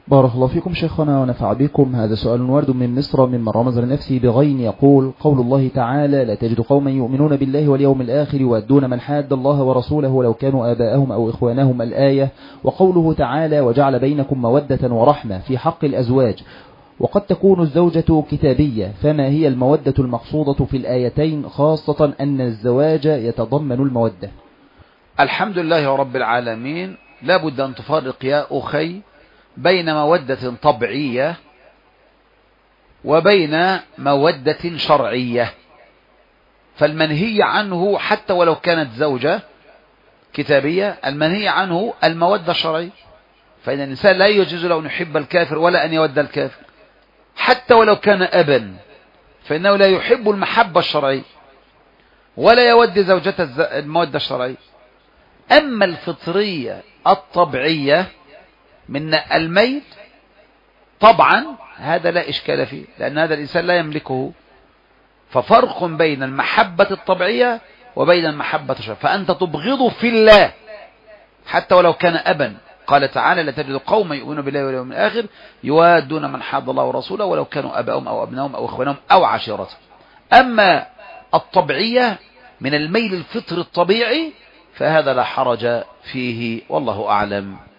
بارك الله فيكم شيخنا ونفع بكم. هذا سؤال ورد من مصر من رمز لنفسه بغين، يقول: قول الله تعالى: لا تجد قوما يؤمنون بالله واليوم الآخر يودون من حاد الله ورسوله ولو كانوا آباءهم أو إخوانهم، الآية. وقوله تعالى: وجعل بينكم مودة ورحمة في حق الأزواج، وقد تكون الزوجة كتابية، فما هي المودة المقصودة في الآيتين، خاصة أن الزواج يتضمن المودة؟ الحمد لله رب العالمين. لا بد أن تفرق يا أخي بين مودة طبيعية وبين مودة شرعية. فالمنهي عنه حتى ولو كانت زوجة كتابية، المنهي عنه المودة الشرعية. فإن الإنسان لا يجوز له أن يحب الكافر ولا أن يود الكافر حتى ولو كان أبا، فإنه لا يحب المحبة الشرعية ولا يود زوجة المودة الشرعية. أما الفطرية الطبيعية من الميل طبعا هذا لا إشكال فيه، لأن هذا الإنسان لا يملكه. ففرق بين المحبة الطبيعية وبين المحبة الشرعية. فأنت تبغض في الله حتى ولو كان أبا. قال تعالى: لا تجد قوما يؤمنون بالله واليوم الآخر يوادون من حاد الله ورسوله ولو كانوا أباهم أو أبنائهم أو إخوانهم أو عشيرتهم. أما الطبيعية من الميل الفطري الطبيعي فهذا لا حرج فيه، والله أعلم.